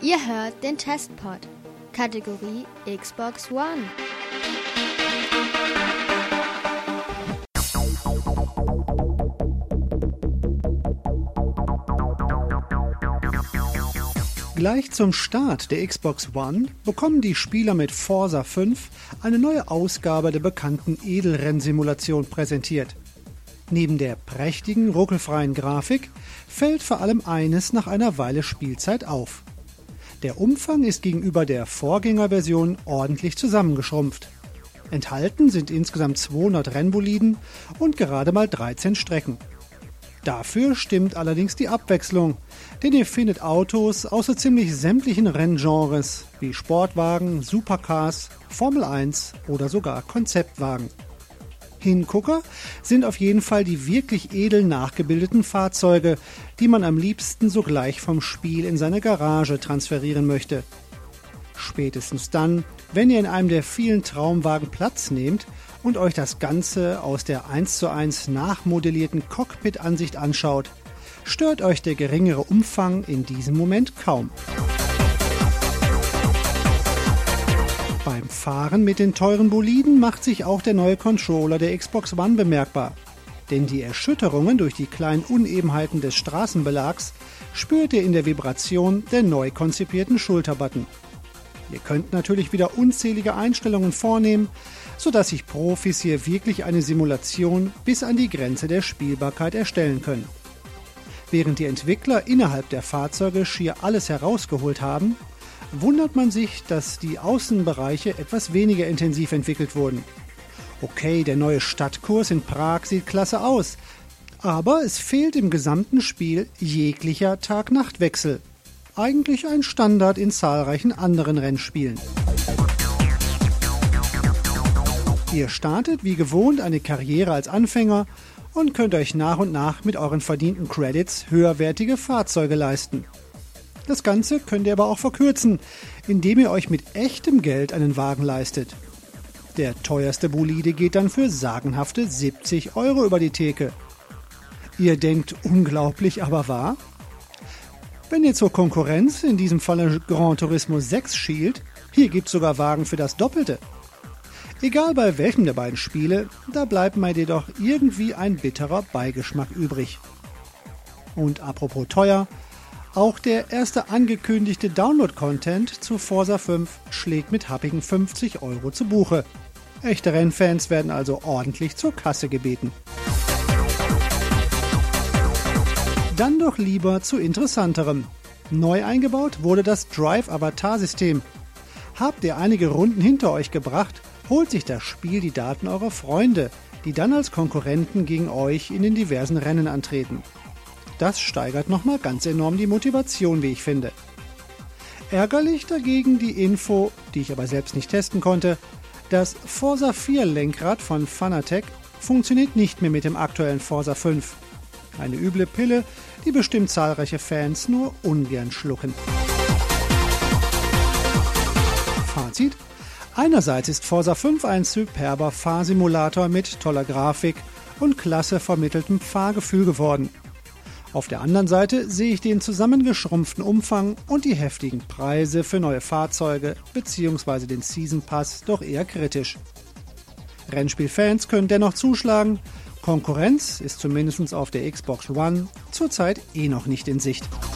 Ihr hört den Testpod, Kategorie Xbox One. Gleich zum Start der Xbox One bekommen die Spieler mit Forza 5 eine neue Ausgabe der bekannten Edelrennsimulation präsentiert. Neben der prächtigen, ruckelfreien Grafik fällt vor allem eines nach einer Weile Spielzeit auf. Der Umfang ist gegenüber der Vorgängerversion ordentlich zusammengeschrumpft. Enthalten sind insgesamt 200 Rennboliden und gerade mal 13 Strecken. Dafür stimmt allerdings die Abwechslung, denn ihr findet Autos aus so ziemlich sämtlichen Renngenres wie Sportwagen, Supercars, Formel 1 oder sogar Konzeptwagen. Hingucker sind auf jeden Fall die wirklich edel nachgebildeten Fahrzeuge, die man am liebsten sogleich vom Spiel in seine Garage transferieren möchte. Spätestens dann, wenn ihr in einem der vielen Traumwagen Platz nehmt und euch das Ganze aus der 1:1 nachmodellierten Cockpit-Ansicht anschaut, stört euch der geringere Umfang in diesem Moment kaum. Beim Fahren mit den teuren Boliden macht sich auch der neue Controller der Xbox One bemerkbar. Denn die Erschütterungen durch die kleinen Unebenheiten des Straßenbelags spürt ihr in der Vibration der neu konzipierten Schulterbutton. Ihr könnt natürlich wieder unzählige Einstellungen vornehmen, sodass sich Profis hier wirklich eine Simulation bis an die Grenze der Spielbarkeit erstellen können. Während die Entwickler innerhalb der Fahrzeuge schier alles herausgeholt haben, wundert man sich, dass die Außenbereiche etwas weniger intensiv entwickelt wurden. Okay, der neue Stadtkurs in Prag sieht klasse aus, aber es fehlt im gesamten Spiel jeglicher Tag-Nacht-Wechsel. Eigentlich ein Standard in zahlreichen anderen Rennspielen. Ihr startet wie gewohnt eine Karriere als Anfänger und könnt euch nach und nach mit euren verdienten Credits höherwertige Fahrzeuge leisten. Das Ganze könnt ihr aber auch verkürzen, indem ihr euch mit echtem Geld einen Wagen leistet. Der teuerste Bolide geht dann für sagenhafte 70 € über die Theke. Ihr denkt, unglaublich, aber wahr? Wenn ihr zur Konkurrenz, in diesem Falle Gran Turismo 6, schielt, hier gibt's sogar Wagen für das Doppelte. Egal bei welchem der beiden Spiele, da bleibt mir jedoch irgendwie ein bitterer Beigeschmack übrig. Und apropos teuer, auch der erste angekündigte Download-Content zu Forza 5 schlägt mit happigen 50 € zu Buche. Echte Rennfans werden also ordentlich zur Kasse gebeten. Dann doch lieber zu interessanterem. Neu eingebaut wurde das Drive-Avatar-System. Habt ihr einige Runden hinter euch gebracht, holt sich das Spiel die Daten eurer Freunde, die dann als Konkurrenten gegen euch in den diversen Rennen antreten. Das steigert nochmal ganz enorm die Motivation, wie ich finde. Ärgerlich dagegen die Info, die ich aber selbst nicht testen konnte, das Forza 4 Lenkrad von Fanatec funktioniert nicht mehr mit dem aktuellen Forza 5. Eine üble Pille, die bestimmt zahlreiche Fans nur ungern schlucken. Fazit: Einerseits ist Forza 5 ein superber Fahrsimulator mit toller Grafik und klasse vermitteltem Fahrgefühl geworden. Auf der anderen Seite sehe ich den zusammengeschrumpften Umfang und die heftigen Preise für neue Fahrzeuge bzw. den Season Pass doch eher kritisch. Rennspielfans können dennoch zuschlagen, Konkurrenz ist zumindest auf der Xbox One zurzeit noch nicht in Sicht.